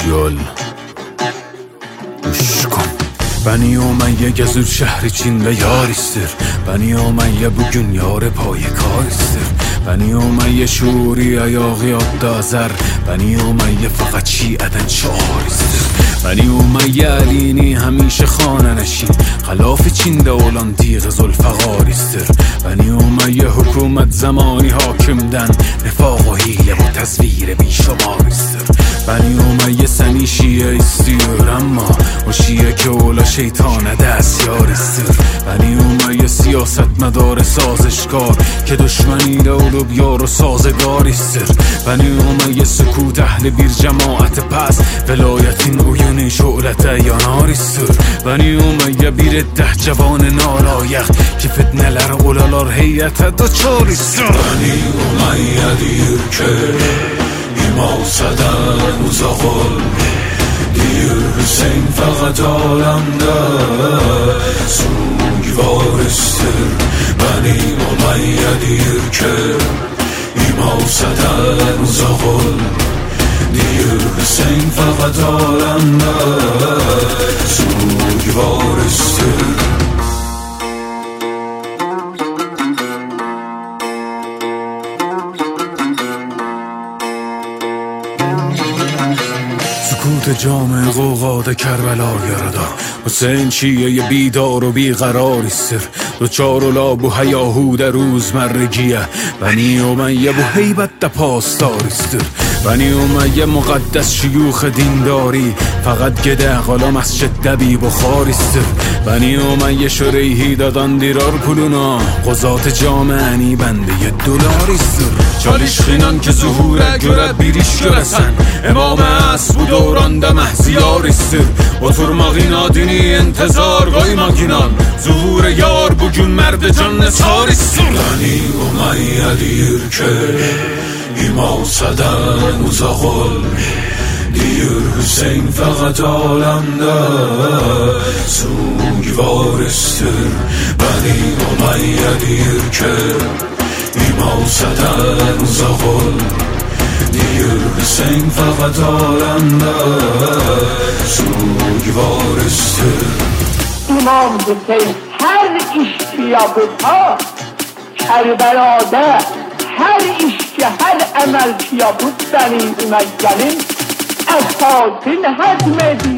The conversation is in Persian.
yol. Guş kon. Beni Umayye gezir şehri Çin'de yar istir. Beni Umayye bugün yar pay kar istir. Beni Umayye şuuri ayağı yadda azar. Beni Umayye faqat şiعدن چهار istir. Beni Umayye alini همیشه خانه نشین. خلاف چinde olan تیغ ذوالفقار istir. Beni Umayye حکومت زمانی حاکمدن. نفاق و حیله و تزویر بیشمار istir. Beni Umayye seni şiye istiyor ama o şiye که اولا شیطانه دستیار istir. Beni Umayye siyaset مدار سازشگار که دشمنی دولوب یار و سازگار istir. Beni Umayye سکوت اهل bir cemaat pes velayetin uyuni şöğlete yanar istir. Beni Umayye bir edde cavan nalayaq ki fitneler olalar heyete doçar istir. Beni Umayye deyir ki İmavsədən uzaq ol. Deyir Hüseyin fəqət aləmdə sungvar istir. Beni Umayye deyir ki İmavsədən uzaq ol. Deyir Hüseyin fəqət aləmdə sungvar istir. سکوت جامع قوقاد کربلا یاردار حسین شیعه بیدار و بیقرار استر دوچار و لاب و هیاهو در روزمرگیه بنی امیه بو هیبت ده پاسدار استر بنی امیه مقدس شیوخ دینداری فقط گده قالا مسجد دبی بخار استر بنی امیه شریحی دادن دیرار پلونا قضات جامعنی bende $1 istir Çalış xinan ki zuhura göre bir iş göresən İmam Əsb bu dövranda məhziyar istir Oturmaq inadini intizar qoymaq inan Zuhur yar bugün mərd canlı sar istir Beni Umayye deyir ki İmavsədən uzaq ol Deyir Hüseyin fəqət aləmdə sungvar istir Beni Umayye deyir ki İmavsədən uzaq ol Deyir Hüseyin fəqət aləmdə sungvar istir İmam Hüseyin her iş yapıp Kerbela'da her iş ki her emel ki yapıp Beni Umayye'nin esasını hazmediyor